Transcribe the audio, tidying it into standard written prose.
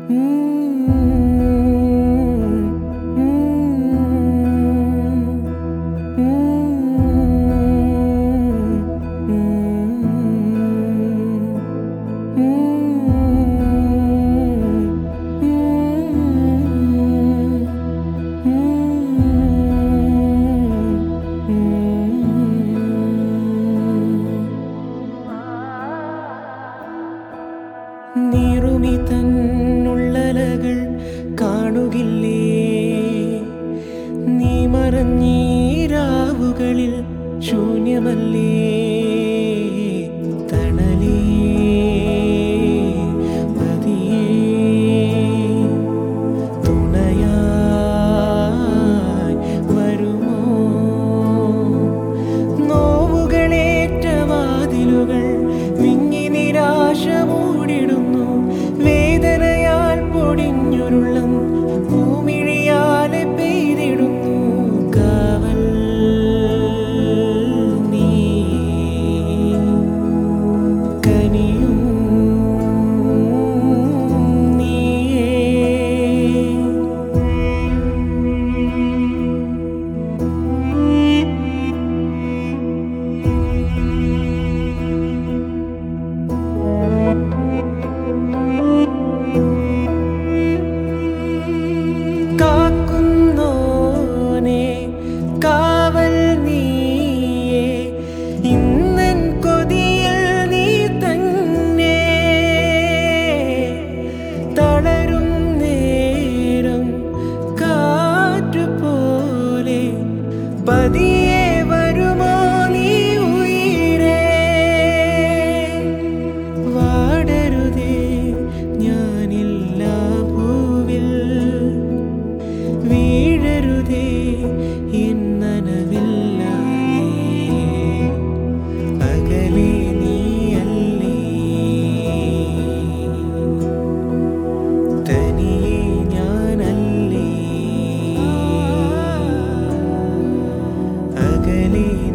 നീറുമി തന്നുള്ളലകൾ കാണുകില്ലേ, നീ മറഞ്ഞീരാവുകളിൽ ശൂന്യമല്ലേ തണലേ പതിയേ തുണയായി വരുമോ? നോവുകളേറ്റ വാതിലുകൾ വിങ്ങി നിരാശ മൂടിടുന്നു, വേദനയാൽ പൊടിഞ്ഞുരുള്ളം ഭൂമിഴിയാലെ പെയ്തിടുന്നു. കാവൽ നീ കനിയും നീയേ. കാക്കുന്നോനെ കാവൽ നീയേ, ഇന്നൻ കൊതിയിൽ നീ തന്നെ. തളരും നേരം കാറ്റുപോലെ പതിയെ വരുമോ നീ ഉയിരേ? വാടരുതേ ഞാനില്ല ഭൂവിൽ, വീഴരുതേ എന്നനവില്ല. അകലെ നീയല്ലേ, തനിയെ ഞാനല്ലേ. അകലെ